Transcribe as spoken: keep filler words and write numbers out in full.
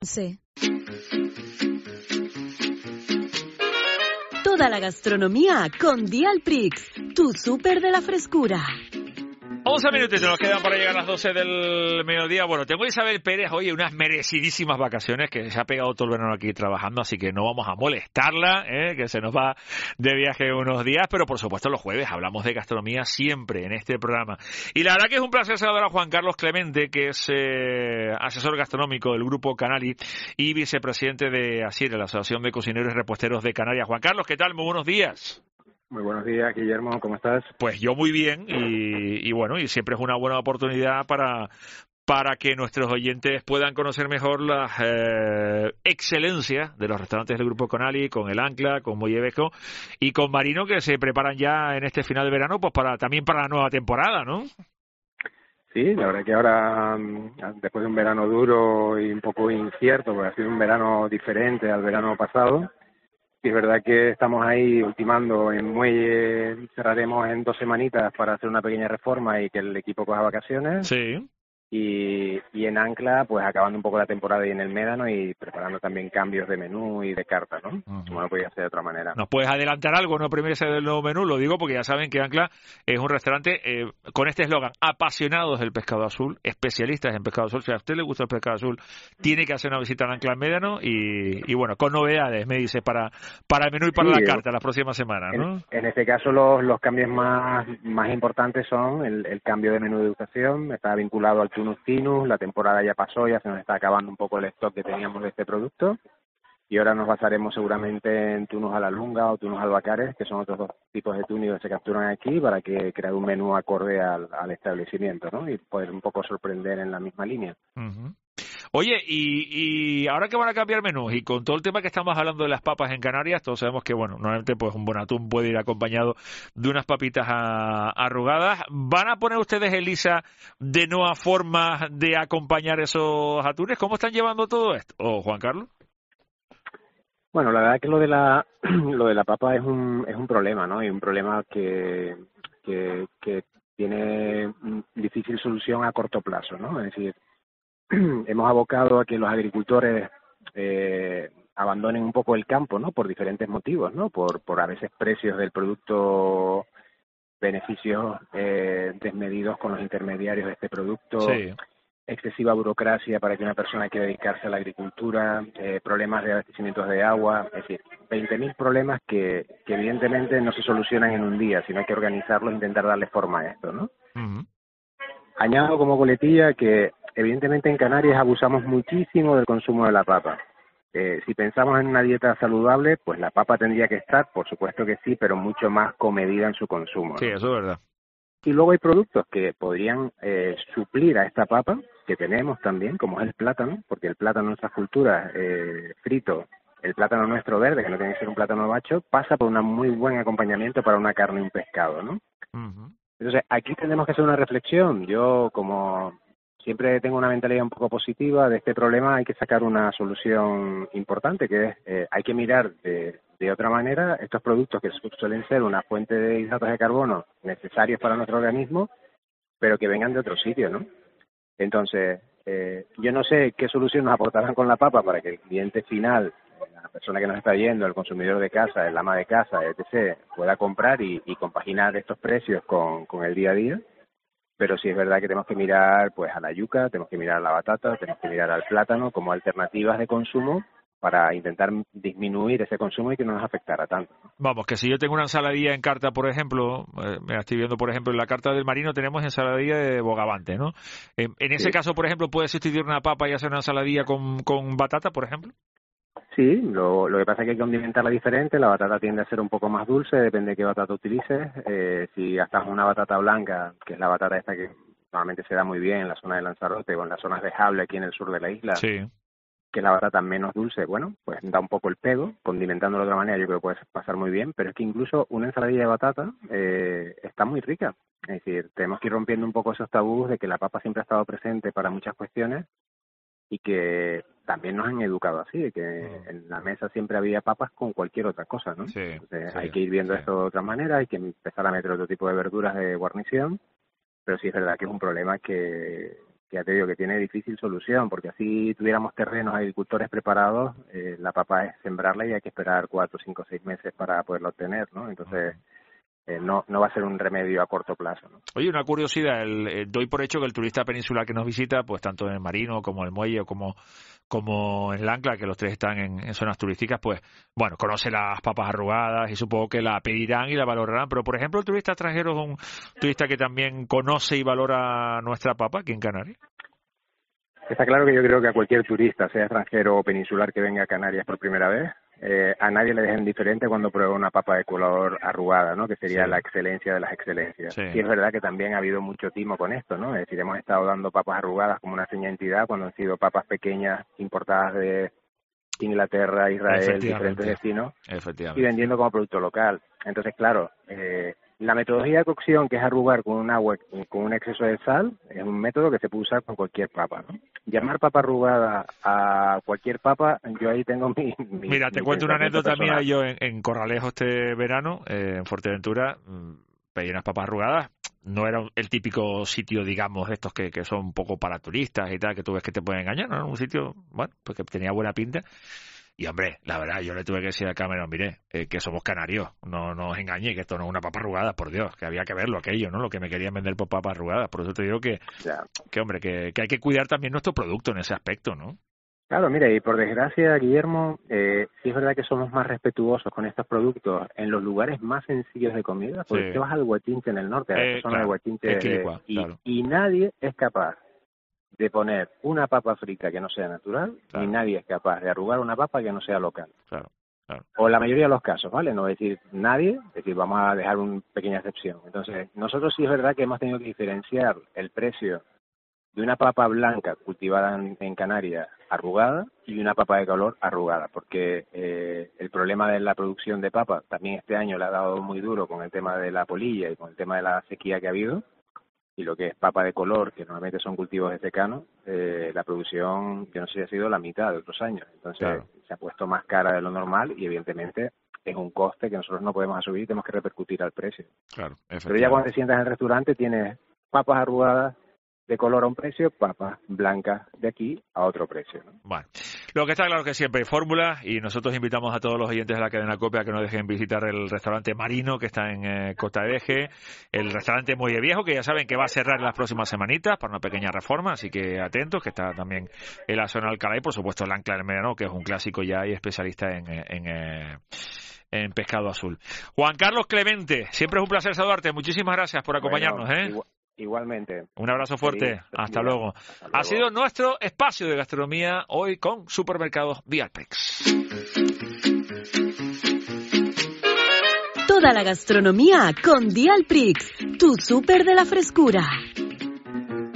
Sí. Toda la gastronomía con Dialprix, tu súper de la frescura. once minutitos nos quedan para llegar a las doce del mediodía. Bueno, tengo a Isabel Pérez, oye, unas merecidísimas vacaciones, que se ha pegado todo el verano aquí trabajando, así que no vamos a molestarla, ¿eh? Que se nos va de viaje unos días, pero por supuesto los jueves hablamos de gastronomía siempre en este programa. Y la verdad que es un placer saludar a Juan Carlos Clemente, que es eh, asesor gastronómico del Grupo Canari y vicepresidente de ASIRE, la Asociación de Cocineros y Reposteros de Canarias. Juan Carlos, ¿qué tal? Muy buenos días. Muy buenos días, Guillermo, ¿cómo estás? Pues yo muy bien y, y bueno, y siempre es una buena oportunidad para, para que nuestros oyentes puedan conocer mejor las eh, excelencias de los restaurantes del Grupo Canari, con el Ancla, con Mollevejo y con Marino, que se preparan ya en este final de verano, pues para también para la nueva temporada, ¿no? Sí, la verdad que ahora, después de un verano duro y un poco incierto, porque ha sido un verano diferente al verano pasado, y es verdad que estamos ahí ultimando en Muelle, cerraremos en dos semanitas para hacer una pequeña reforma y que el equipo coja vacaciones. Sí. Y, y en Ancla, pues acabando un poco la temporada y en el Médano y preparando también cambios de menú y de carta, ¿no? Uh-huh. Como no podía ser de otra manera. ¿Nos puedes adelantar algo, no primero ese del nuevo menú? Lo digo porque ya saben que Ancla es un restaurante eh, con este eslogan: apasionados del pescado azul, especialistas en pescado azul. Si a usted le gusta el pescado azul, tiene que hacer una visita a Ancla en Médano y, y bueno, con novedades, me dice, para, para el menú y para sí, la carta las próximas semanas, ¿no? En, en este caso los, los cambios más, más importantes son el, el cambio de menú de educación, está vinculado al Tunus Tinus, la temporada ya pasó, ya se nos está acabando un poco el stock que teníamos de este producto y ahora nos basaremos seguramente en tunus a la lunga o tunus albacares, que son otros dos tipos de tunis que se capturan aquí para que crear un menú acorde al, al establecimiento, ¿no? Y poder un poco sorprender en la misma línea. Uh-huh. Oye, y, y ahora que van a cambiar menús y con todo el tema que estamos hablando de las papas en Canarias, todos sabemos que, bueno, normalmente pues un buen atún puede ir acompañado de unas papitas a, arrugadas. ¿Van a poner ustedes, Elisa, de nuevas formas de acompañar esos atunes? ¿Cómo están llevando todo esto? ¿O Juan Carlos? Bueno, la verdad que lo de la lo de la papa es un es un problema, ¿no? Y un problema que que, que tiene difícil solución a corto plazo, ¿no? Es decir, hemos abocado a que los agricultores eh, abandonen un poco el campo, ¿no? Por diferentes motivos, ¿no? Por, por a veces precios del producto, beneficios eh, desmedidos con los intermediarios de este producto, sí. Excesiva burocracia para que una persona quiera dedicarse a la agricultura, eh, problemas de abastecimientos de agua, es decir, veinte mil problemas que, que evidentemente no se solucionan en un día, sino hay que organizarlos e intentar darle forma a esto, ¿no? Uh-huh. Añado como coletilla que evidentemente en Canarias abusamos muchísimo del consumo de la papa. Eh, si pensamos en una dieta saludable, pues la papa tendría que estar, por supuesto que sí, pero mucho más comedida en su consumo, ¿no? Sí, eso es verdad. Y luego hay productos que podrían eh, suplir a esta papa, que tenemos también, como es el plátano, porque el plátano en nuestras culturas, eh, frito, el plátano nuestro verde, que no tiene que ser un plátano bacho, pasa por un muy buen acompañamiento para una carne y un pescado, ¿no? Uh-huh. Entonces, aquí tenemos que hacer una reflexión. Yo, como siempre tengo una mentalidad un poco positiva de este problema, hay que sacar una solución importante, que es, eh, hay que mirar de, de otra manera estos productos que suelen ser una fuente de hidratos de carbono necesarios para nuestro organismo, pero que vengan de otro sitio, ¿no? Entonces, eh, yo no sé qué solución nos aportarán con la papa para que el cliente final, la persona que nos está yendo, el consumidor de casa, el ama de casa, etcétera, pueda comprar y, y compaginar estos precios con, con el día a día. Pero sí es verdad que tenemos que mirar pues a la yuca, tenemos que mirar a la batata, tenemos que mirar al plátano como alternativas de consumo para intentar disminuir ese consumo y que no nos afectara tanto. Vamos, que si yo tengo una ensaladilla en carta, por ejemplo, eh, me la estoy viendo, por ejemplo, en la carta del Marino tenemos ensaladilla de bogavante, ¿no? Eh, en ese Sí. caso, por ejemplo, ¿puede sustituir una papa y hacer una ensaladilla con, con batata, por ejemplo? Sí, lo, lo que pasa es que hay que condimentarla diferente. La batata tiende a ser un poco más dulce, depende de qué batata utilices. Eh, si gastas una batata blanca, que es la batata esta que normalmente se da muy bien en la zona de Lanzarote o en las zonas de Jable aquí en el sur de la isla, Sí. que es la batata menos dulce, bueno, pues da un poco el pego. Condimentándolo de otra manera yo creo que puede pasar muy bien, pero es que incluso una ensaladilla de batata eh, está muy rica. Es decir, tenemos que ir rompiendo un poco esos tabús de que la papa siempre ha estado presente para muchas cuestiones y que también nos han educado así, de que Mm. en la mesa siempre había papas con cualquier otra cosa, ¿no? Sí, Entonces sí, hay que ir viendo sí. esto de otra manera, hay que empezar a meter otro tipo de verduras de guarnición, pero sí es verdad que es un problema que, que ya te digo que tiene difícil solución, porque así tuviéramos terrenos, agricultores preparados, eh, la papa es sembrarla y hay que esperar cuatro, cinco, seis meses para poderla obtener, ¿no? Entonces, eh, no no va a ser un remedio a corto plazo, ¿no? Oye, una curiosidad, el, eh, doy por hecho que el turista peninsular que nos visita, pues tanto en el Marino como en el Muelle o como como en el Ancla, que los tres están en, en zonas turísticas, pues, bueno, conoce las papas arrugadas y supongo que la pedirán y la valorarán, pero por ejemplo el turista extranjero es un turista que también conoce y valora nuestra papa aquí en Canarias. Está claro que yo creo que a cualquier turista, sea extranjero o peninsular que venga a Canarias por primera vez, eh, a nadie le deja indiferente cuando prueba una papa de color arrugada, ¿no? Que sería Sí. la excelencia de las excelencias. Sí. Y es verdad que también ha habido mucho timo con esto, ¿no? Es decir, hemos estado dando papas arrugadas como una seña de identidad cuando han sido papas pequeñas importadas de Inglaterra, Israel, diferentes destinos, y Efectivamente. vendiendo como producto local. Entonces, claro, eh, la metodología de cocción, que es arrugar con un agua con un exceso de sal, es un método que se puede usar con cualquier papa, ¿no? Llamar papa arrugada a cualquier papa, yo ahí tengo mi... mi Mira, te mi cuento una pensamiento anécdota mía. personal. Yo en, en Corralejo este verano, eh, en Fuerteventura, mmm, pedí unas papas arrugadas. No era el típico sitio, digamos, de estos que, que son un poco para turistas y tal, que tú ves que te pueden engañar, ¿no? Era un sitio, bueno, pues que tenía buena pinta. Y, hombre, la verdad, yo le tuve que decir a Cameron, mire, eh, que somos canarios, no, no os engañéis, que esto no es una papa arrugada, por Dios, que había que verlo aquello, ¿no? Lo que me querían vender por papas arrugadas. Por eso te digo que, Ya. que hombre, que, que hay que cuidar también nuestro producto en ese aspecto, ¿no? Claro, mira, y por desgracia, Guillermo, eh, sí es verdad que somos más respetuosos con estos productos en los lugares más sencillos de comida, porque Sí. te vas al Huachinche en el norte, a la Eh, zona claro, de Huachinche, es Quilicua, eh, y, claro. y nadie es capaz de poner una papa frita que no sea natural, Claro. ni nadie es capaz de arrugar una papa que no sea local. Claro, claro. O la mayoría de los casos, ¿vale? No voy a decir nadie, es decir, vamos a dejar una pequeña excepción. Entonces, nosotros sí es verdad que hemos tenido que diferenciar el precio de una papa blanca cultivada en, en Canarias arrugada y una papa de color arrugada, porque eh, el problema de la producción de papa también este año le ha dado muy duro con el tema de la polilla y con el tema de la sequía que ha habido, y lo que es papa de color, que normalmente son cultivos de secano, eh, la producción, yo no sé si ha sido la mitad de otros años. Entonces, Claro. se ha puesto más cara de lo normal y evidentemente es un coste que nosotros no podemos asumir y tenemos que repercutir al precio. Claro, Pero ya cuando te sientas en el restaurante tienes papas arrugadas de color a un precio, papas blancas de aquí a otro precio, ¿no? Bueno, lo que está claro es que siempre hay fórmulas y nosotros invitamos a todos los oyentes de la cadena COPE a que no dejen visitar el restaurante Marino que está en eh, Costa de Eje, el restaurante Muelle Viejo, que ya saben que va a cerrar en las próximas semanitas para una pequeña reforma, así que atentos, que está también en la zona de Alcalá y por supuesto el Ancla del Mediano, que es un clásico ya y especialista en... en, en en pescado azul. Juan Carlos Clemente, siempre es un placer saludarte. Muchísimas gracias por acompañarnos. Bueno, ¿eh? igual, igualmente. Un abrazo fuerte. Sí, Hasta mira, luego. hasta luego. Ha sido nuestro espacio de gastronomía hoy con Supermercados Dialprix. Toda la gastronomía con Dialprix, tu súper de la frescura.